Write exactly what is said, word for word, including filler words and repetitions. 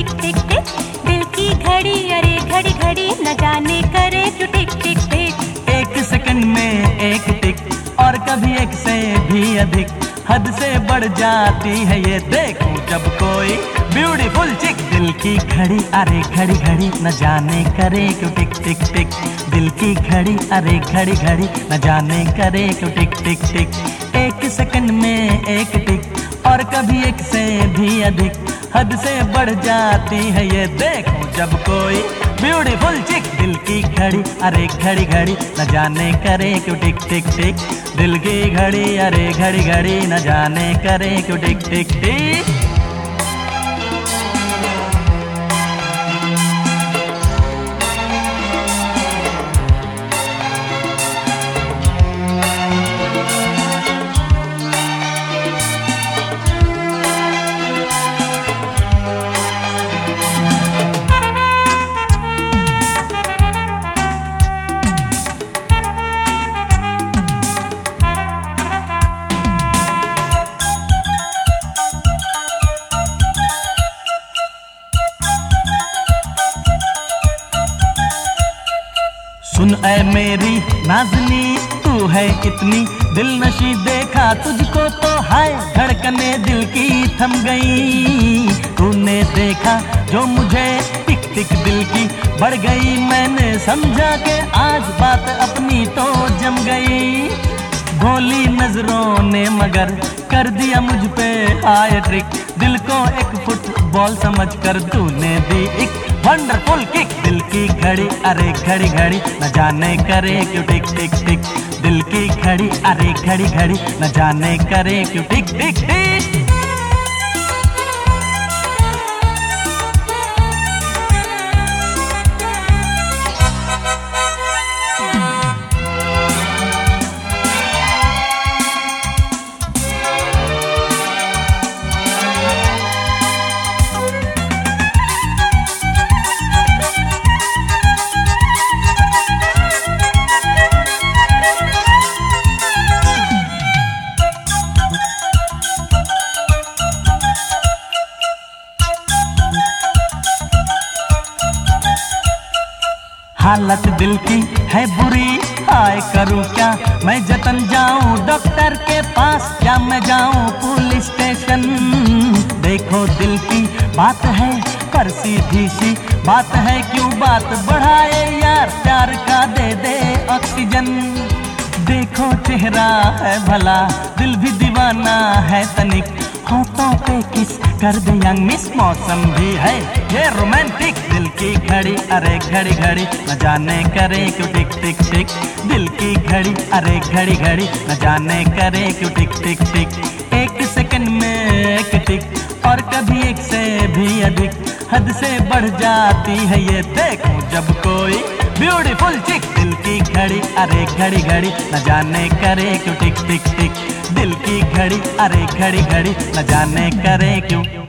टिक टिक टिक। दिल की घड़ी अरे घड़ी घड़ी न जाने करे क्यों टिक टिक टिक। एक सेकंड में एक टिक और कभी एक से भी अधिक, हद से बढ़ जाती है ये देखूं जब कोई ब्यूटीफुल चिक। दिल की घड़ी अरे घड़ी घड़ी न जाने करे क्यों टिक टिक टिक। दिल की घड़ी अरे घड़ी घड़ी न जाने करे क्यों टिक टिक टिक। एक सेकंड में एक टिक और कभी एक से भी अधिक, हद से बढ़ जाती है ये देखूं जब कोई ब्यूटीफुल चिक। दिल की घड़ी अरे घड़ी घड़ी न जाने करे क्यों टिक टिक टिक। दिल की घड़ी अरे घड़ी घड़ी न जाने करे क्यों टिक टिक टिक। सुन ऐ मेरी नाज़नी तू है इतनी दिलनशी, देखा तुझको तो हाय धड़कने दिल की थम गई। तूने देखा जो मुझे टिक टिक दिल की बढ़ गई, मैंने समझा कि आज बात अपनी तो जम गई। भोली नजरों ने मगर कर दिया मुझ पे आए ट्रिक, दिल को एक फुटबॉल समझकर तूने दी एक वंडरफुल किक। दिल की घड़ी अरे घड़ी घड़ी न जाने करे क्यों टिक टिक टिक। दिल की घड़ी अरे घड़ी घड़ी न जाने करे क्यों टिक टिक टिक। हालत दिल की है बुरी, आए करूं क्या मैं जतन जाऊं डॉक्टर के पास, क्या मैं जाऊं पुलिस स्टेशन। देखो दिल की बात है पर सीधी सी बात है, क्यों बात बढ़ाए यार, प्यार का दे दे ऑक्सीजन। देखो चेहरा है भला दिल भी दीवाना है तनिक, होठों पे किस कर दे यंग मिस, मौसम भी है ये रोमांटिक। दिल की घड़ी अरे घड़ी घड़ी न जाने करे क्यों टिक टिक टिक। दिल की घड़ी अरे घड़ी घड़ी न जाने करे क्यों टिक टिक टिक। एक सेकंड में एक टिक और कभी एक से भी अधिक, हद से बढ़ जाती है ये देखूं जब कोई ब्यूटीफुल चिक। दिल की घड़ी अरे घड़ी घड़ी न जाने करे क्यों टिक टिक टिक। दिल की घड़ी अरे घड़ी घड़ी न जाने करे क्यों